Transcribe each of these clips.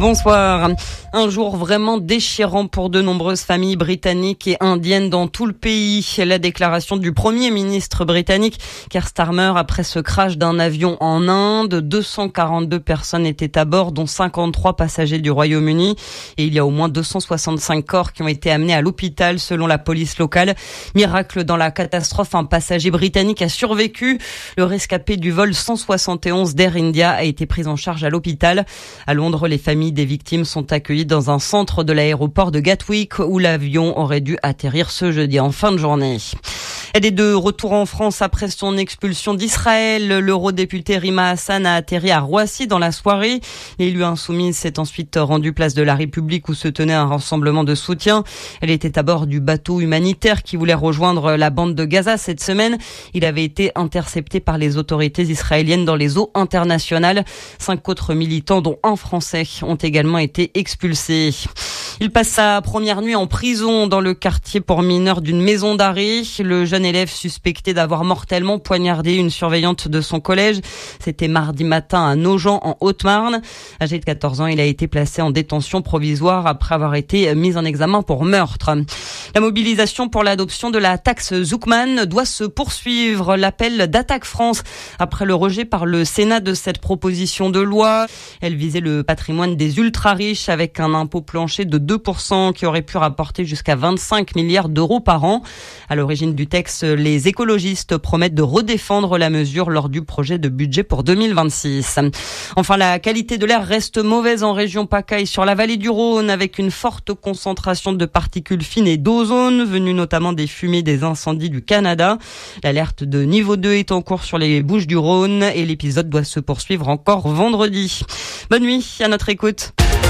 Bonsoir. Un jour vraiment déchirant pour de nombreuses familles britanniques et indiennes dans tout le pays. La déclaration du Premier ministre britannique, Keir Starmer, après ce crash d'un avion en Inde. 242 personnes étaient à bord, dont 53 passagers du Royaume-Uni. Et il y a au moins 265 corps qui ont été amenés à l'hôpital, selon la police locale. Miracle dans la catastrophe, un passager britannique a survécu. Le rescapé du vol 171 d'Air India a été pris en charge à l'hôpital. À Londres, les familles des victimes sont accueillies dans un centre de l'aéroport de Gatwick où l'avion aurait dû atterrir ce jeudi en fin de journée. Elle est de retour en France après son expulsion d'Israël. L'eurodéputé Rima Hassan a atterri à Roissy dans la soirée. L'élu insoumise s'est ensuite rendue place de la République où se tenait un rassemblement de soutien. Elle était à bord du bateau humanitaire qui voulait rejoindre la bande de Gaza cette semaine. Il avait été intercepté par les autorités israéliennes dans les eaux internationales. 5 autres militants, dont un Français, ont également été expulsés. Il passe sa première nuit en prison dans le quartier pour mineurs d'une maison d'arrêt. Le jeune élève suspecté d'avoir mortellement poignardé une surveillante de son collège. C'était mardi matin à Nogent, en Haute-Marne. Âgé de 14 ans, il a été placé en détention provisoire après avoir été mis en examen pour meurtre. La mobilisation pour l'adoption de la taxe Zuckman doit se poursuivre. L'appel d'Attaque France après le rejet par le Sénat de cette proposition de loi. Elle visait le patrimoine des ultra-riches avec un impôt plancher de 2% qui aurait pu rapporter jusqu'à 25 milliards d'euros par an. À l'origine du texte, les écologistes promettent de redéfendre la mesure lors du projet de budget pour 2026. Enfin, la qualité de l'air reste mauvaise en région PACA et sur la vallée du Rhône avec une forte concentration de particules fines et d'ozone venues notamment des fumées des incendies du Canada. L'alerte de niveau 2 est en cours sur les Bouches-du-Rhône et l'épisode doit se poursuivre encore vendredi. Bonne nuit, à notre écoute.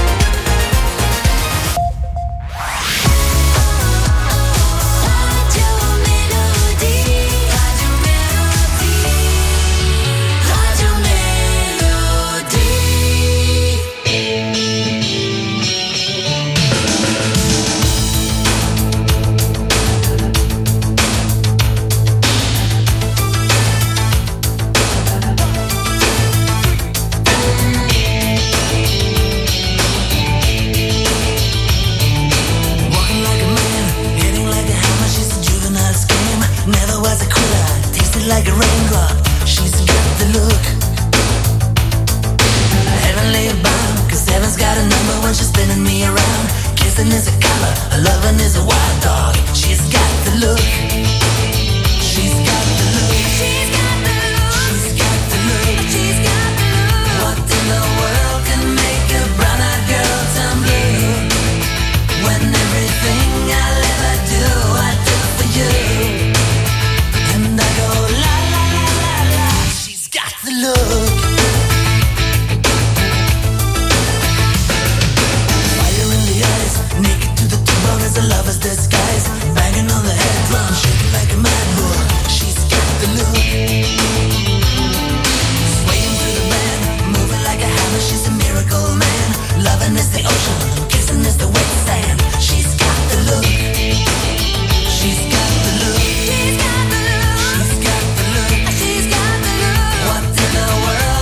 Like a raindrop, she's got the look. Heavenly bound, cause heaven's got a number when she's spinning me around. Kissing is a color, a loving is a wild dog. She's got the look. She's got the look. She's got the look. She's got the look. She's got the look. What in the world can make a brown-eyed girl turn blue? When everything I'll ever do, I do for you. And I go la la la la la. She's got the look. Fire in the eyes, naked to the bone as a lover's disguise. Banging on the head drum, shaking like a mad bull. She's got the look. Swaying through the band, moving like a hammer. She's a miracle man. Loving is the ocean, kissing is the wet sand. She's got the look. She's got the look. She's got the look. She's got the look. What in the world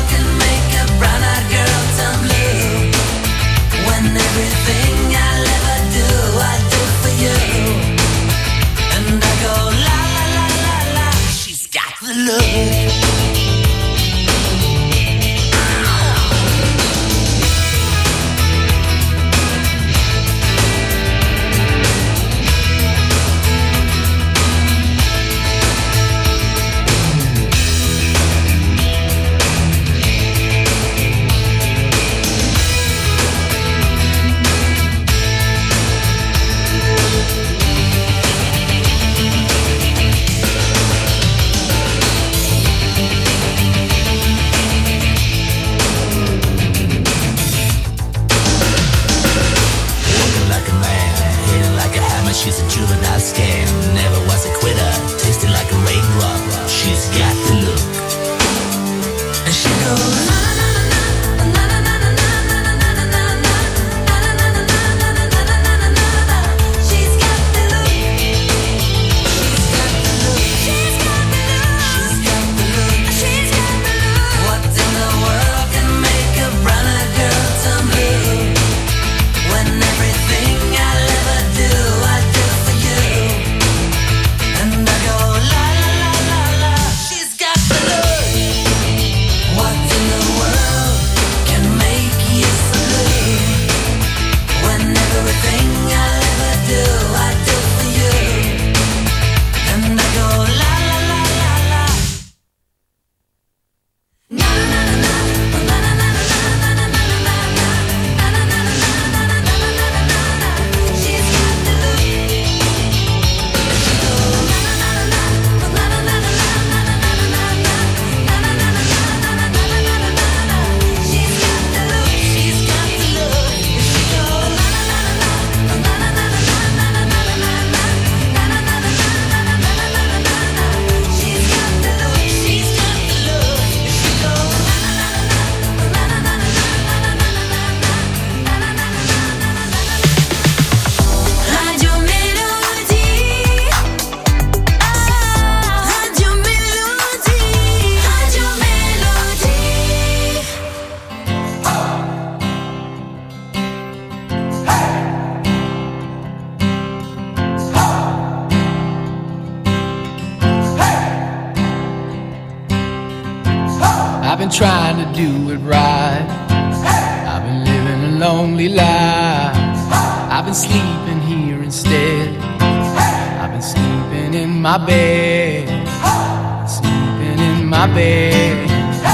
I've been trying to do it right. I've been living a lonely life. I've been sleeping here instead. I've been sleeping in my bed. Sleeping in my bed.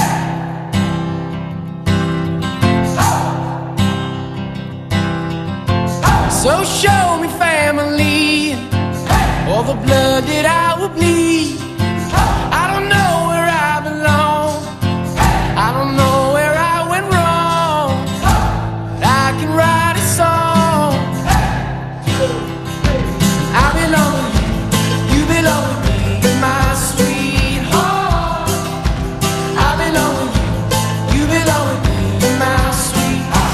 So show me family, all the blood that I will bleed. I don't know where I belong. I don't know where I went wrong. But I can write a song. I belong with you, you belong with me, my sweetheart. I belong with you, you belong with me, my sweetheart.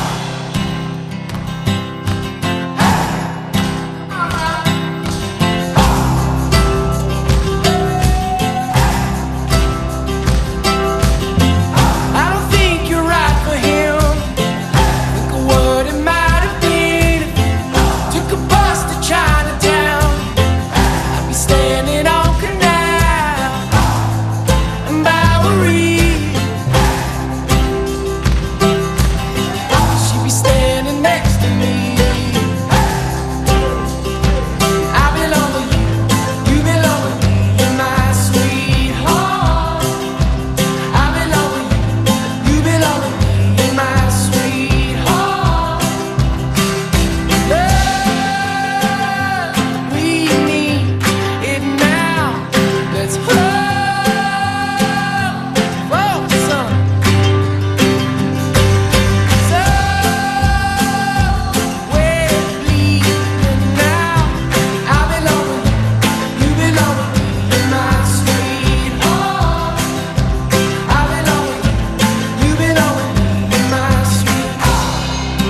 I don't think you're right for him. Think of what it might have been if you took a bus to Chinatown. I'd be standing on Canal and Bowery. She'd be standing next to me. I belong with you, you belong with me, my sweetheart. I belong with you, you belong with me, my sweetheart. Love, we need it now. Let's hope for some. Somewhere bleeding now. I belong with you, you belong with me, my sweetheart. I belong with you, you belong with me, my sweetheart.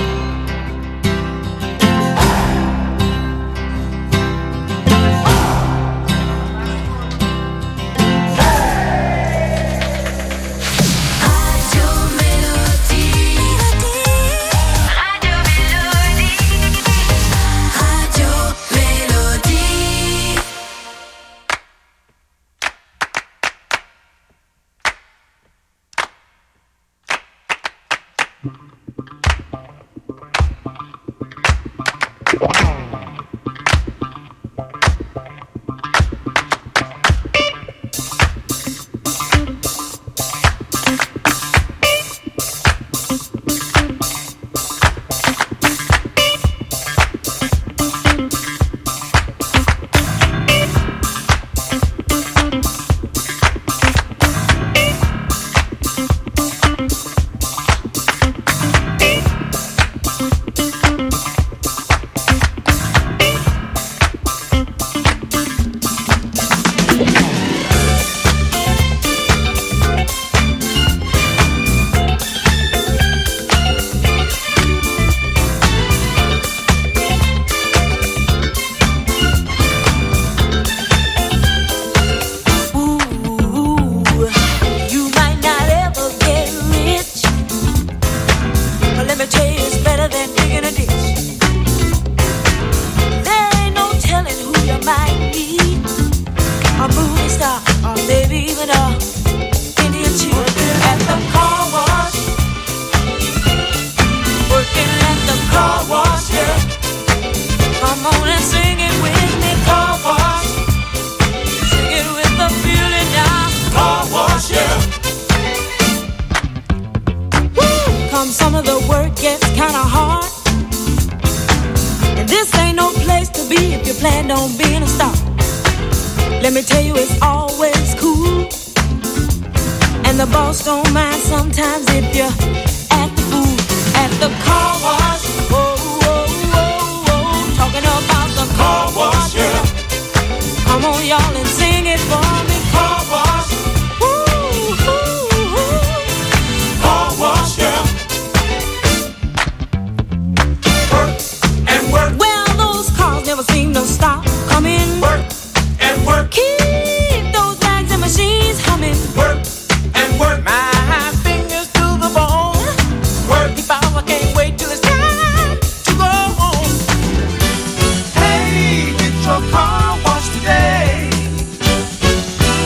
Radio Mélodie. Radio Mélodie. Radio Mélodie. You might not ever get rich, but let me tell you, it's better than digging a ditch. There ain't no telling who you might meet, a movie star, or maybe even a Indian chief at the car wash. Working at the car wash, yeah. Come on and sing it with me, car wash. Sing it with the feeling now. Car wash, yeah. Come some of the work gets kinda hard, and this ain't no place to be if you plan on being a star. Let me tell you, it's always cool, and the boss don't mind sometimes if you act the fool at the car wash. Whoa, whoa, whoa, whoa, talking about the car wash, yeah. Come on, y'all, and sing it for me, car wash. Woo, woo, woo. Car wash, yeah. Work and work, Well, those cars never seem to stop coming. work and work, Keep those bags and machines humming. work and work. My fingers to the bone. Work, if I can't wait till it's time to go home. Hey, get your car washed today.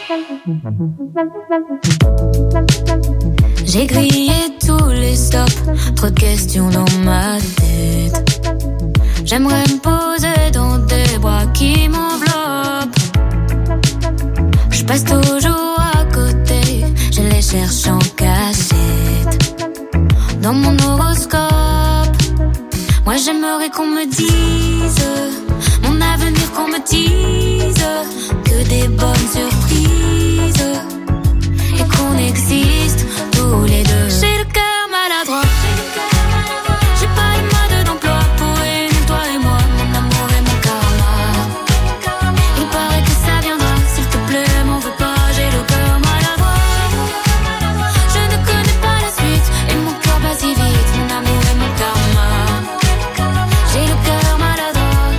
J'ai grillé tous les stops, trop de questions dans ma tête. J'aimerais me poser dans des bras qui m'enveloppent. Je passe toujours à côté, je les cherche en cachette. Dans mon horoscope, moi j'aimerais qu'on me dise mon avenir, qu'on me dise que des bonnes surprises et qu'on existe tous les deux. J'ai le cœur maladroit, j'ai pas le mode d'emploi pour réunir toi et moi, mon amour et mon karma. Il paraît que ça viendra, s'il te plaît, m'en veux pas, j'ai le cœur maladroit. Je ne connais pas la suite et mon cœur bat si vite, mon amour et mon karma. J'ai le cœur maladroit.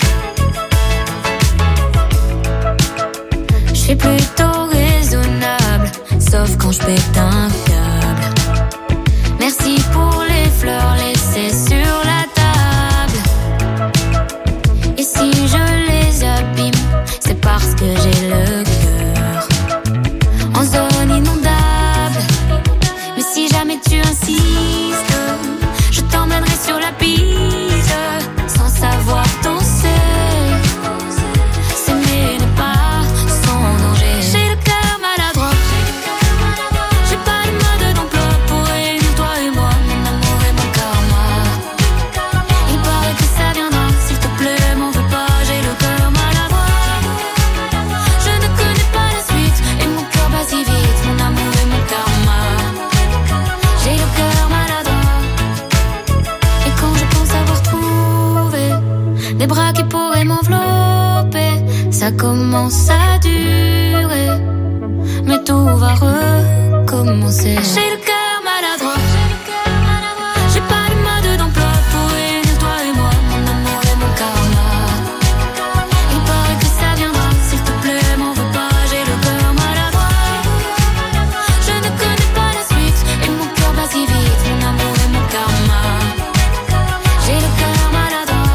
Je suis plutôt raisonnable, sauf quand je pète un câble. Merci pour les fleurs laissées sur la table. Et si je les abîme, c'est parce que j'ai le cœur en zone inondable. Mais si jamais tu insistes, je t'emmènerai sur la piste, sans savoir danser. S'aimer n'est pas sans danger. J'ai le cœur maladroit, j'ai pas le mode d'emploi pour réunir toi et moi, mon amour et mon karma. Il paraît que ça viendra, s'il te plaît, m'en veux pas, j'ai le cœur maladroit. Je ne connais pas la suite et mon cœur bat si vite, mon amour et mon karma. J'ai le cœur maladroit. Et quand je pense avoir trouvé des bras qui pourraient m'envelopper, ça commence à durer, mais tout va recommencer. J'ai le cœur maladroit, j'ai pas le mode d'emploi pour réunir toi et moi, mon amour et mon karma. Il paraît que ça viendra, s'il te plaît, m'en veux pas, j'ai le cœur maladroit. Je ne connais pas la suite et mon cœur bat si vite, mon amour et mon karma. J'ai le cœur maladroit.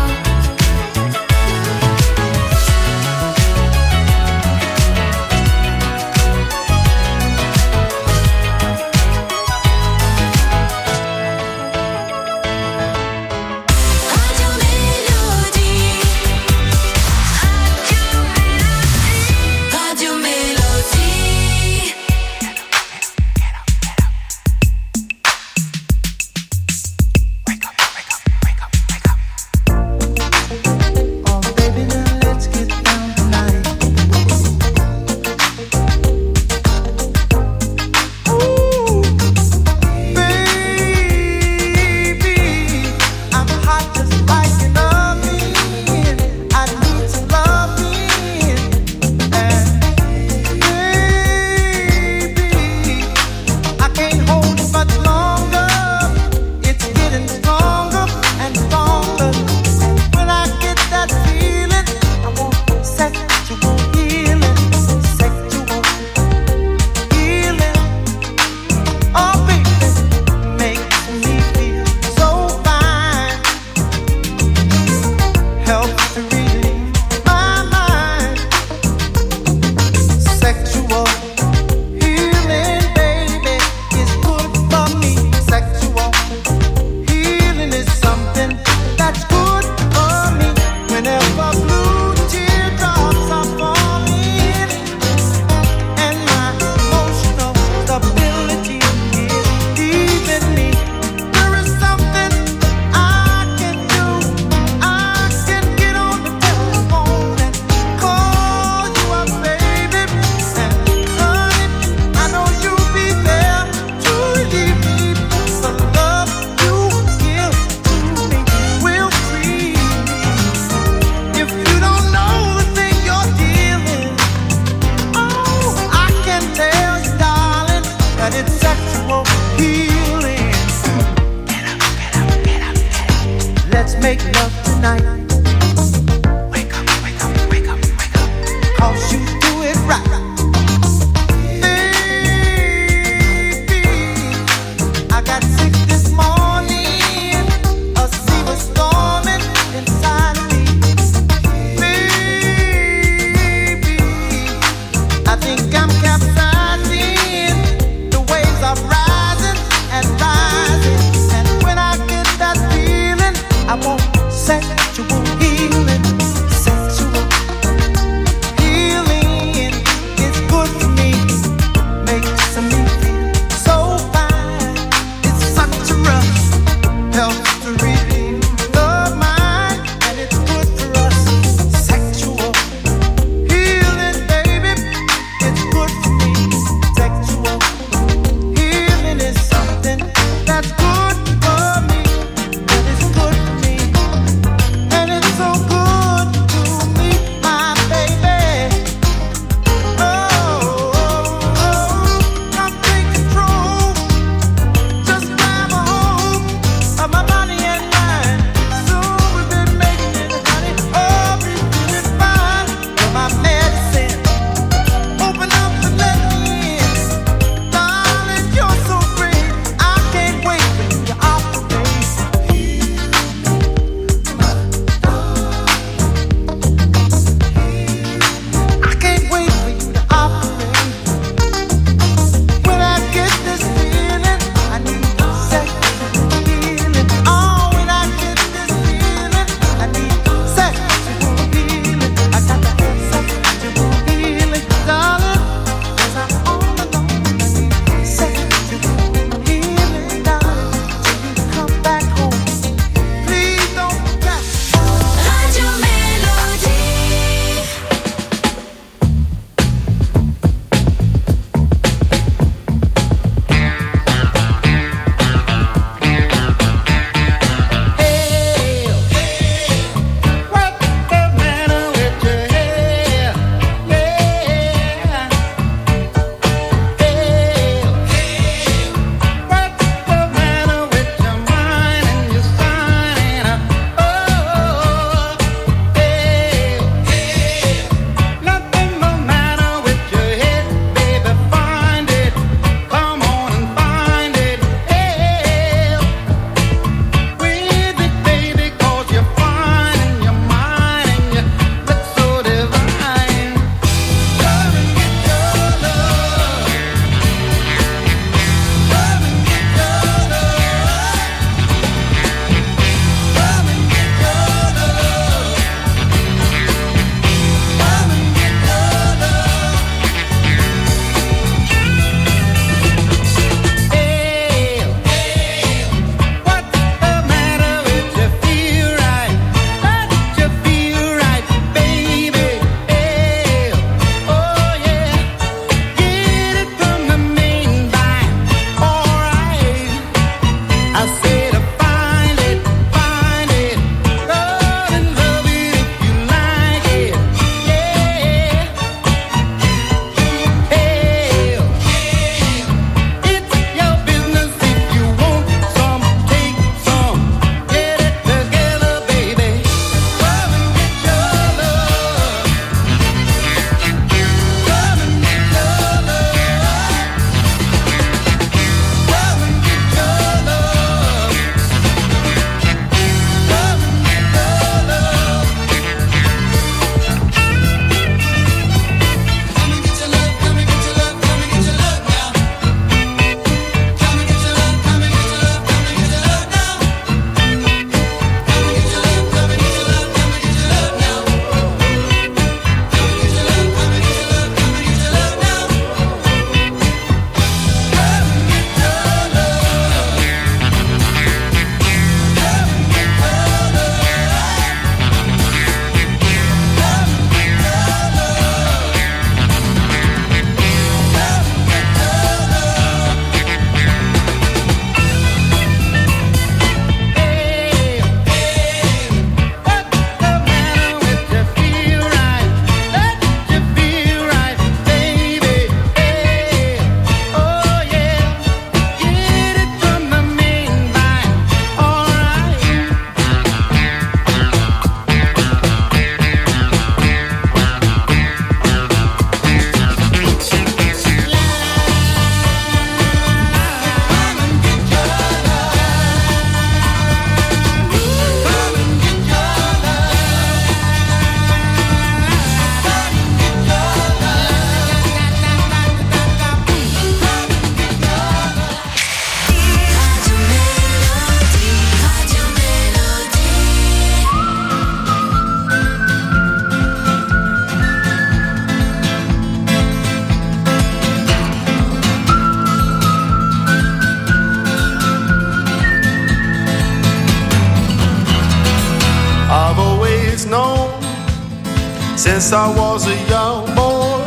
Since I was a young boy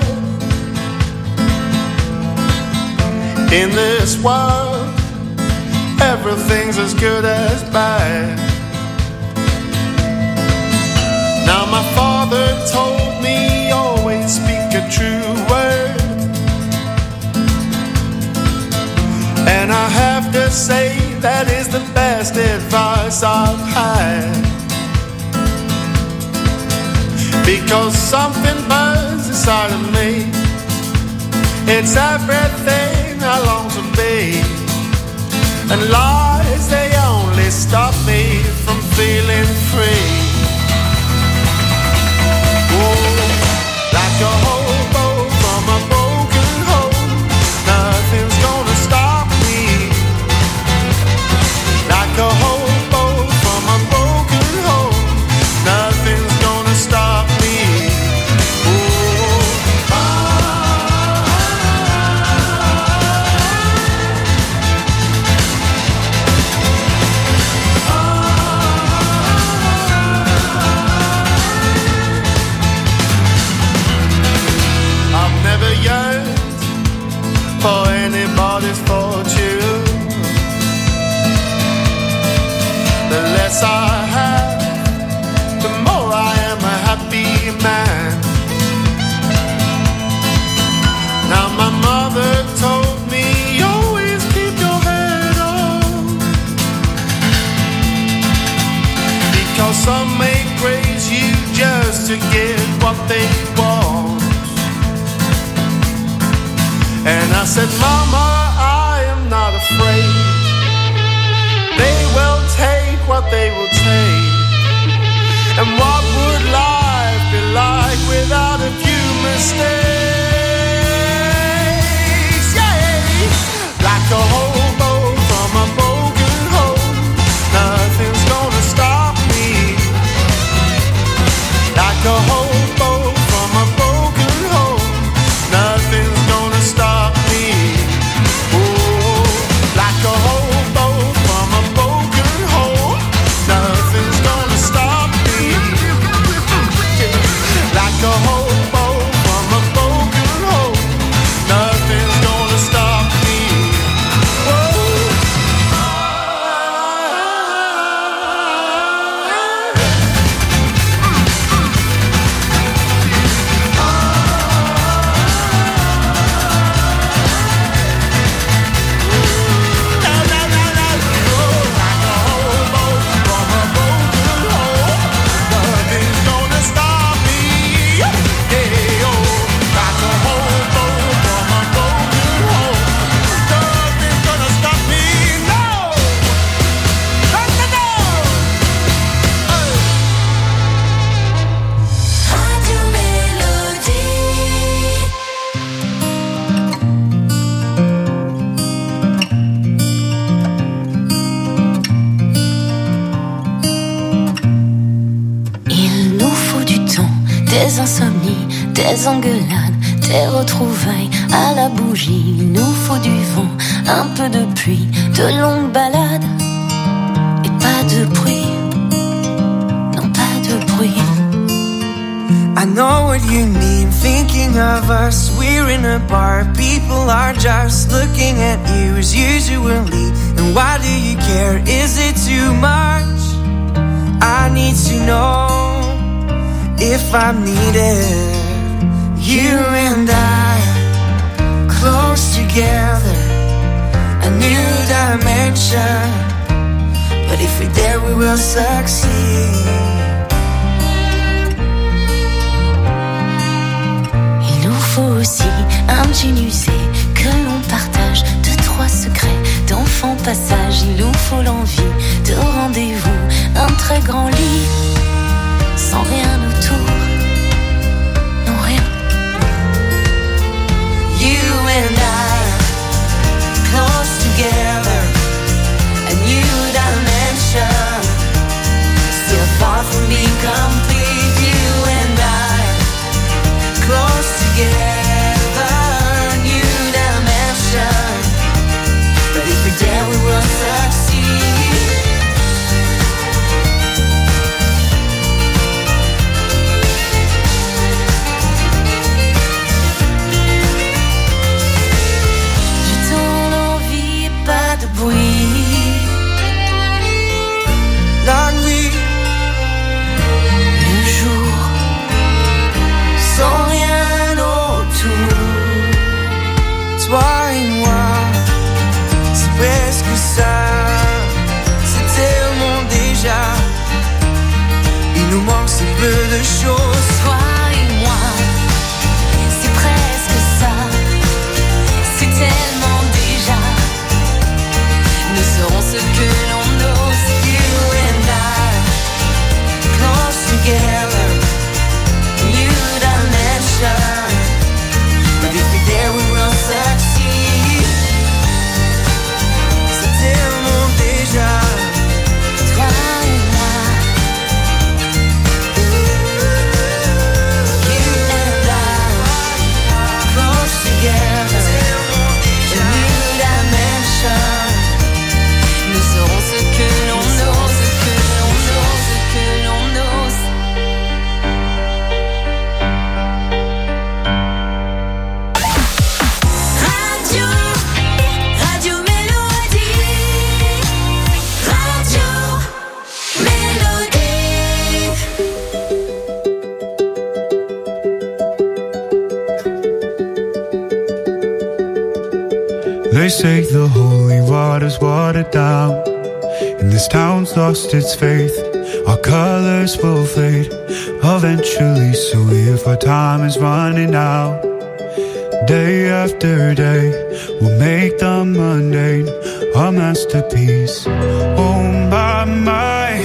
in this world, everything's as good as bad. Now my father told me always speak a true word, and I have to say that is the best advice I've had. Because something burns inside of me, it's everything I long to be, and lies, they only stop me from feeling free. Oh, like a hobo from a broken home, nothing's gonna stop me. Like a hobo from a broken home, nothing's gonna stop me. For anybody's fortune, the less I have, the more I am a happy man. Now my mother told me, always keep your head on, because some may praise you just to get what they want. And I said, Mama, I am not afraid. They will take what they will take. And what would life be like without a few mistakes? Yeah, like a hobo from a broken home, nothing's gonna stop me. Like a hobo from a broken home, nothing's gonna stop me. Oh, like a hobo from a broken home, nothing's gonna stop me. Like a hobo from a broken home, nothing's gonna stop me. Des insomnies, des engueulades, des retrouvailles à la bougie. Il nous faut du vent, un peu de pluie, de longues balades et pas de bruit. Non, pas de bruit. I know what you mean, thinking of us. We're in a bar, people are just looking at you as usually. And why do you care? Is it too much? I need to know if I'm needed. You and I, close together, a new dimension. But if we're there, we will succeed. Il nous faut aussi un jean usé que l'on partage, deux, trois secrets d'enfant passage. Il nous faut l'envie de rendez-vous, un très grand lit sans rien autour, non rien. You and I, close together, a new dimension, still far from being complete. You and I, close together, a new dimension, but if we're there we will succeed. if you're there we will succeed. C'est tellement déjà toi et moi. You and I, close together, a new dimension. Nous serons ce que l'on ose, ce que l'on ose, ce que l'on ose. Radio, Radio Mélodie, Radio Mélodie. They say the holy water's watered down, and this town's lost its faith. Our colors will fade eventually, so if our time is running out, day after day, we'll make the mundane a masterpiece. Oh my,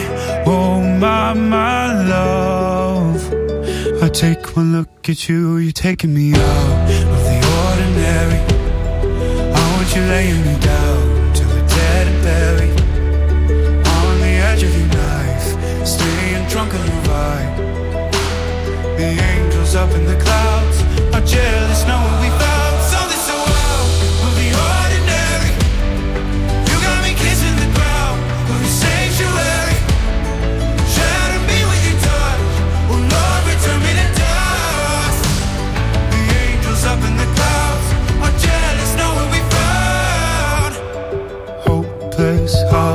love. I take one look at you, you're taking me out of the ordinary. You're laying me down till we're dead and buried on the edge of your knife, staying drunk on your vibe. The angels up in the clouds are jealous knowing we found something so out of the ordinary. You got me kissing the ground of your sanctuary. Shatter me with your touch, oh Lord, return me to dust. The angels up in the clouds are jealous knowing we found hopeless,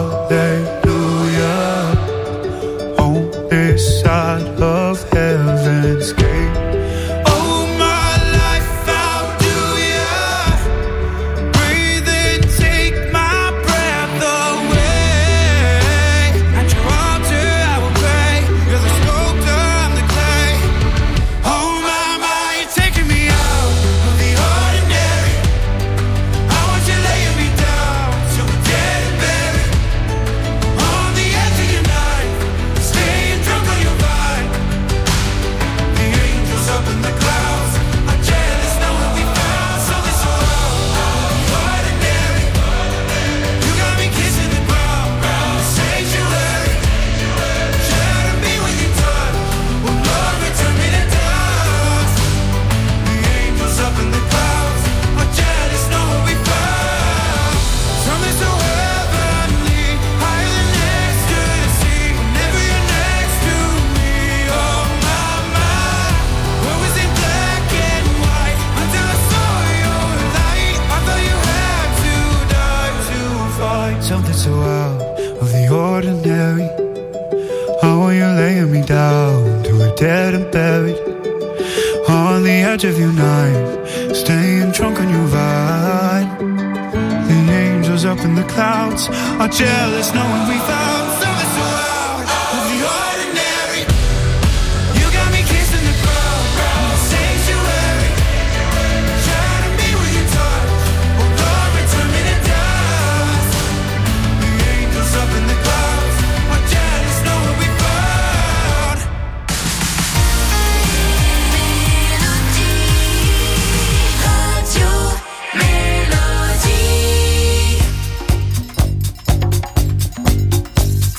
hallelujah, on this side of heaven's gate. Oh, my life, how do ya breathe and take my breath away? At your altar I will pray, you're the sculptor, I'm the clay. Oh my, you're taking me out of the ordinary. I want you laying me down till we're dead and buried on the edge of your knife, staying drunk on your vine. The angels up in the clouds are jealous knowing we found something so out of the ordinary. You got me kissing the ground, sanctuary. Shatter me with your touch, oh Lord, return me to dust. The angels up in the clouds are jealous knowing we found something so heavenly, higher than ecstasy. Whenever you're next to me, oh my, what was in black and white until I saw your light. I thought you had to die to find something so out of the ordinary. How are you laying me down till we're dead and buried on the edge of your knife, staying drunk on your vine. The angels up in the clouds are jealous knowing we found something so out of the ordinary. You got me kissing the ground, sanctuary. Shatter me with your touch, oh Lord, return me to dust. The angels up in the clouds are jealous knowing we found. Radio Mélodie.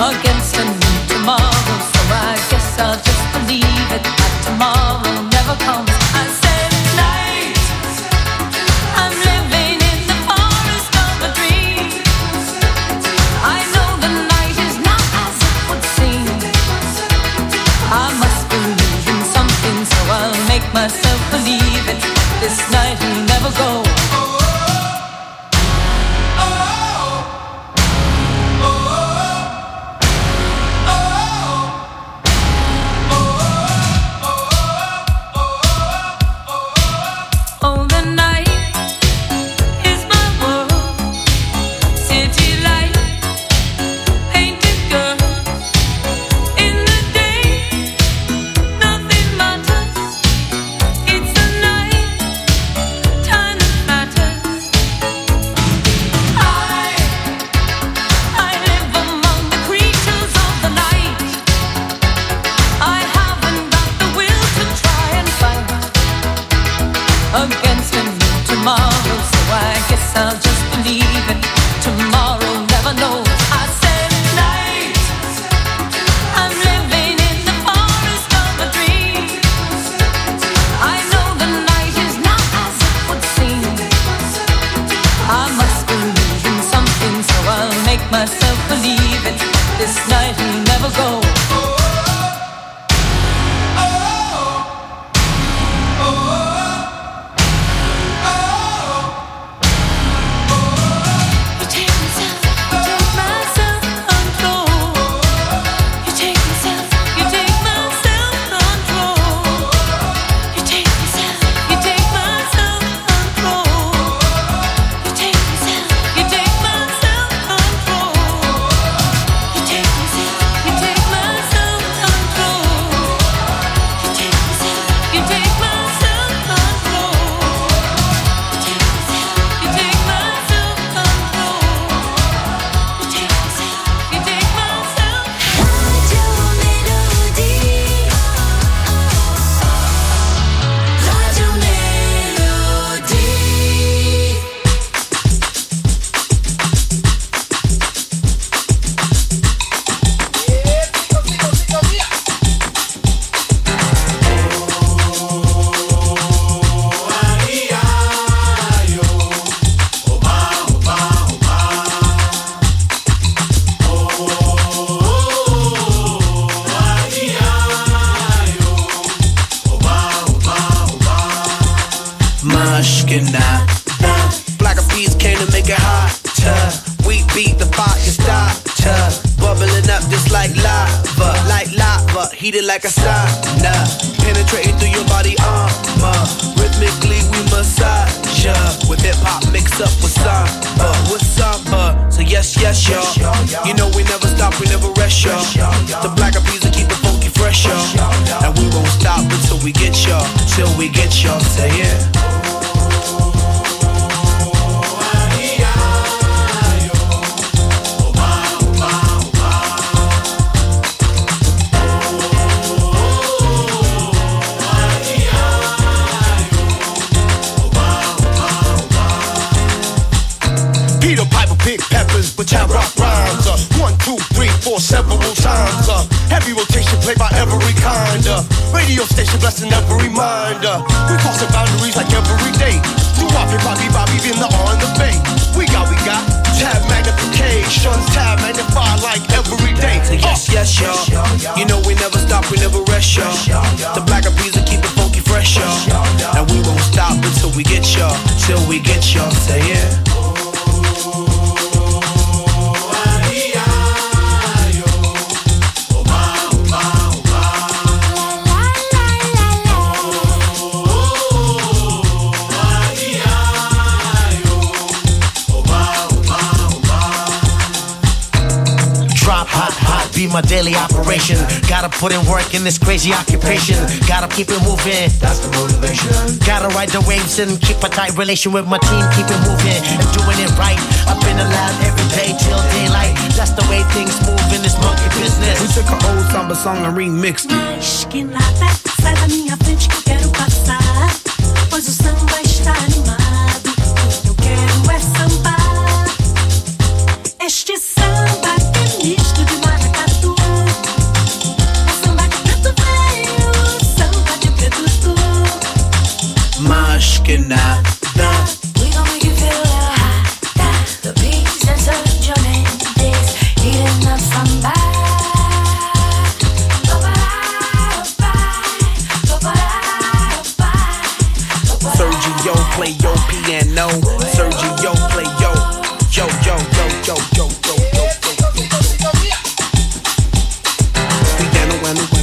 against a new tomorrow. So I guess I'll just believe it, that tomorrow never comes. I said night, I'm living in the forest of a dream. I know the night is not as it would seem. I must believe in something, so I'll make myself believe it. This night will never go. Black Eyed Peas came to make it hotter. We beat the fire starter, bubbling up just like lava, heated like a sauna, penetrating through your body armor. Rhythmically we massage ya, with hip hop mixed up with samba. So yes, y'all. You know we never stop, we never rest, y'all. The Black Eyed Peas will keep it funky fresh, y'all. And we won't stop until we get y'all, till we get y'all. Say yeah. Peter Piper picked peppers, but I rock rhymes. 1, 2, 3, 4, several times. Heavy rotation played by every kind. Radio station blessing every mind. We crossing boundaries like every day. Do Bobby, Bobby, in the on the bay. We got tab magnification, tab magnify like every day. So yes, y'all. You know we never stop, we never rest, y'all. The Black Eyed Peas will keep it funky fresh, y'all. And we won't stop until we get y'all, till we get y'all. Say yeah. Be my daily operation. Gotta put in work in this crazy occupation. Gotta keep it moving. That's the motivation. Gotta ride the waves and keep a tight relation with my team. Keep it moving and doing it right. I've been alive every day till daylight. That's the way things move in this monkey business. We took an old samba song and remixed it. Mas que nada, sai da minha frente que eu quero passar. Pois o samba está animado. O que eu quero é sambar. Este samba que é misto de maracatu. play your piano. Sergio, play yo. Yo, yo, yo, yo, yo, yo, yo, yo. We down around the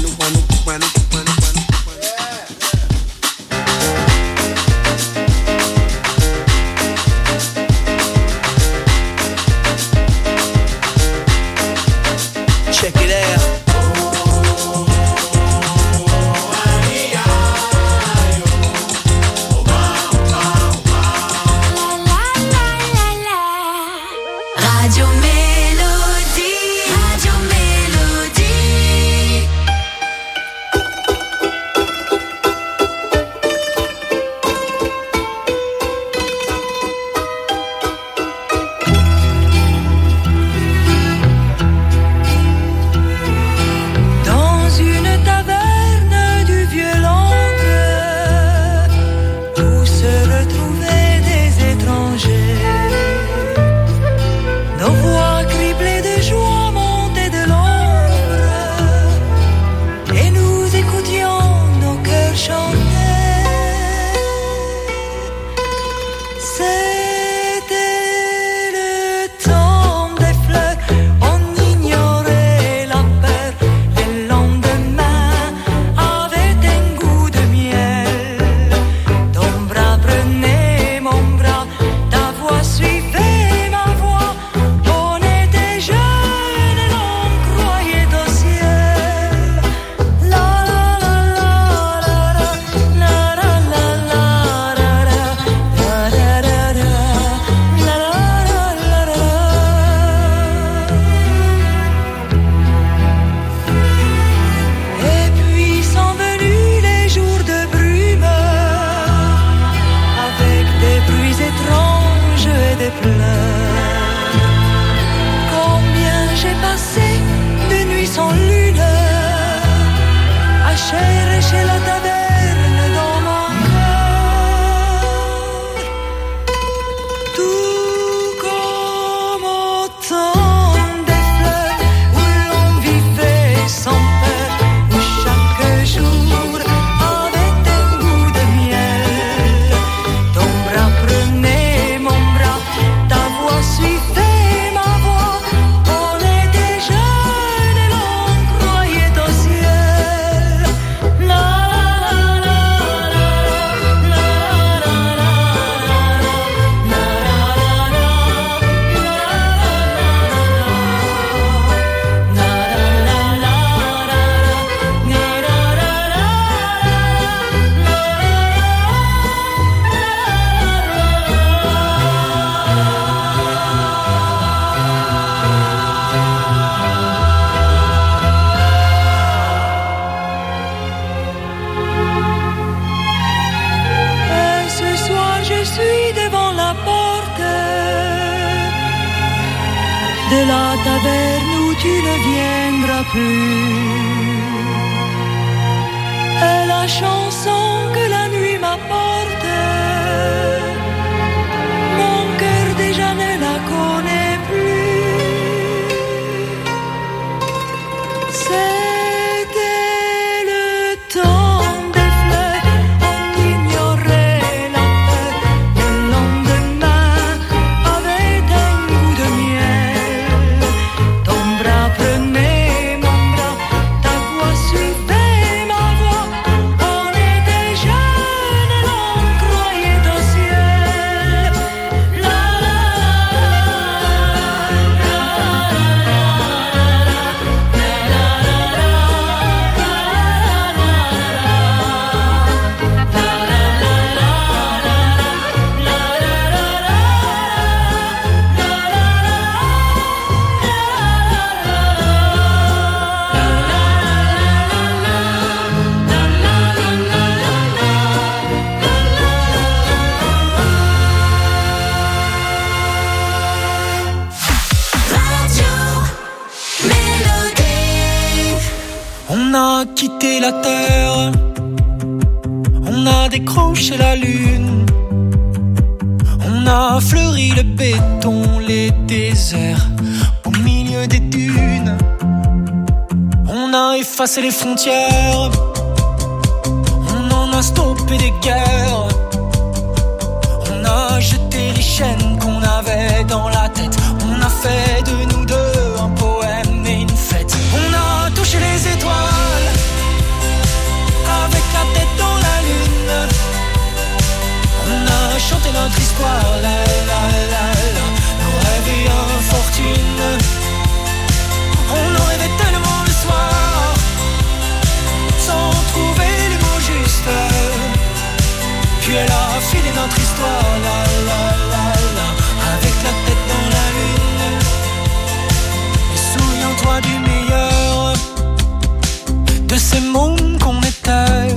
check it out. Radio Mélodie, Radio Mélodie. Dans une taverne du vieux Londres, où se retrouvaient des étrangers, nos voix criblées de joie montaient de l'ombre, et nous écoutions nos cœurs chanter. C'était le temps des fleurs, on ignorait la peur. Les lendemains avaient un goût de miel. Ton bras prenait mon bras, ta voix suivait ma voix. On était jeunes et l'on croyait au ciel. La la la la la la la la la la et puis sont venus les jours de brume, avec des bruits étranges et des pleurs. Combien j'ai passé de nuits sans lune, à chercher la taverne dans mon cœur. Tout comme au temps des fleurs, où l'on vivait sans peur, où chaque jour avait un goût de miel. Ton bras prenait mon bras, ta voix suivait ma voix. On était jeunes et l'on croyait au ciel. La la la la Et ce soir je suis devant la porte de la taverne où tu ne viendras plus. Et la chanson que la nuit m'apporte, mon cœur déjà ne la connaît plus. C'était le temps des fleurs, on ignorait la peur. Le lendemain avait un goût de miel. Ton bras prenait mon bras, ta voix suivait ma voix. On était jeunes et l'on croyait au ciel. La la On a quitté la terre, on a décroché la lune, on a fleuri le béton, les déserts au milieu des dunes. On a effacé les frontières, on en a stoppé des guerres, jeté les chaînes qu'on avait dans la tête. On a fait de nous deux un poème et une fête. On a touché les étoiles avec la tête dans la lune. On a chanté notre histoire, la la la la. Nos rêves et infortunes. On en rêvait tellement le soir, sans trouver les mots justes. Puis elle a filé notre histoire, la la la la, avec la tête dans la lune. Et souviens-toi du meilleur de ces mondes qu'on était,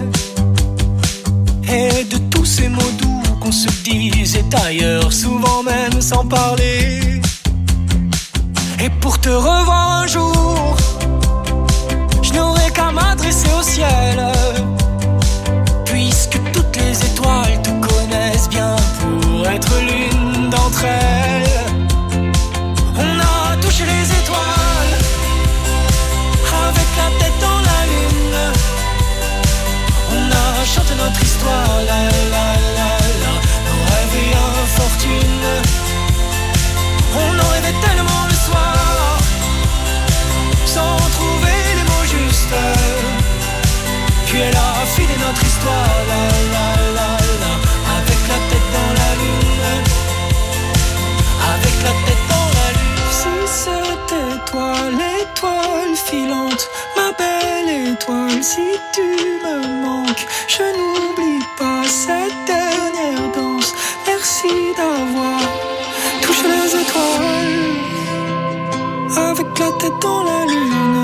et de tous ces mots doux qu'on se disait ailleurs, souvent même sans parler. Et pour te revoir un jour, je n'aurai qu'à m'adresser au ciel, puisque toutes les étoiles te connaissent bien pour être l'une d'entre elles. On a touché les étoiles avec la tête dans la lune. On a chanté notre histoire, la la la la. Nos rêves et infortunes. On en rêvait tellement le soir, sans trouver les mots justes. Puis elle a filé notre histoire, la la la la, avec la tête dans la lune. Avec la tête dans la lune. Si c'était toi, l'étoile filante, ma belle étoile, si tu me manques, je n'oublie pas cette dernière danse. Merci d'avoir touché les étoiles avec la tête dans la lune.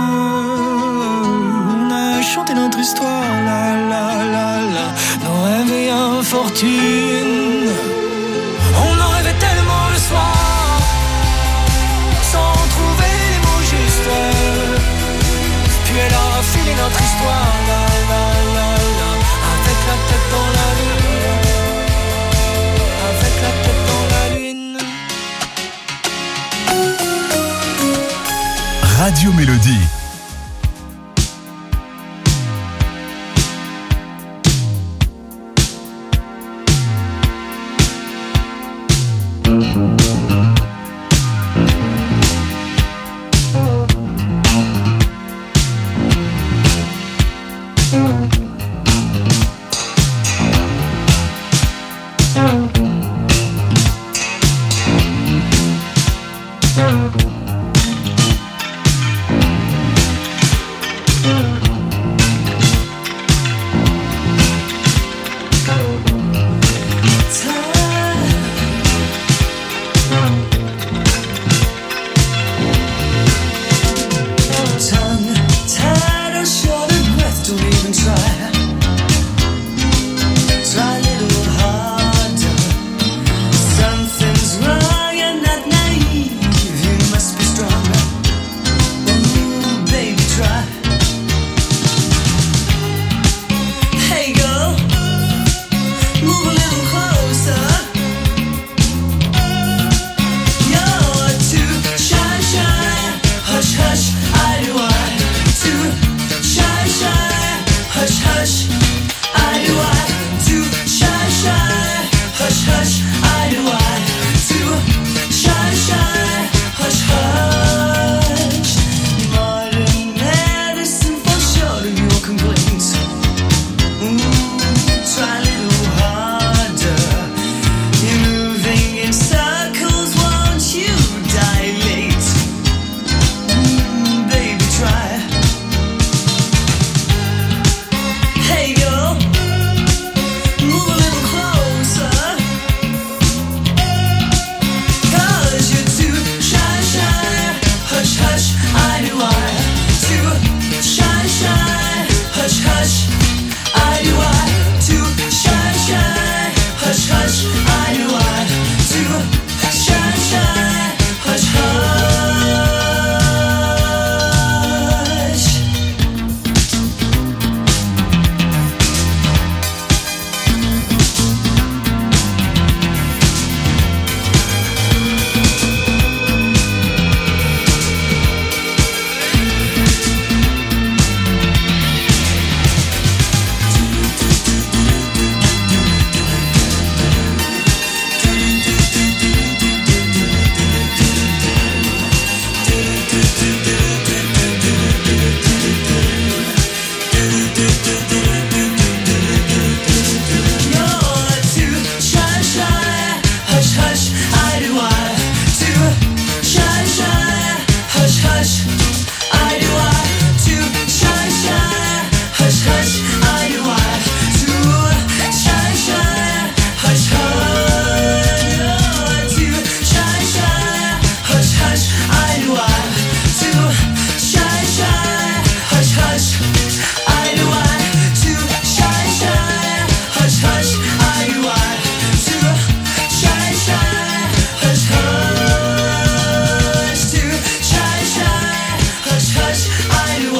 On a chanté notre histoire, la la la la. Nos rêves et infortunes. On en rêvait tellement le soir, sans trouver les mots justes. Puis elle a filé notre histoire, la la la la, avec la tête dans la lune. Avec la tête dans la lune. Radio Mélodie.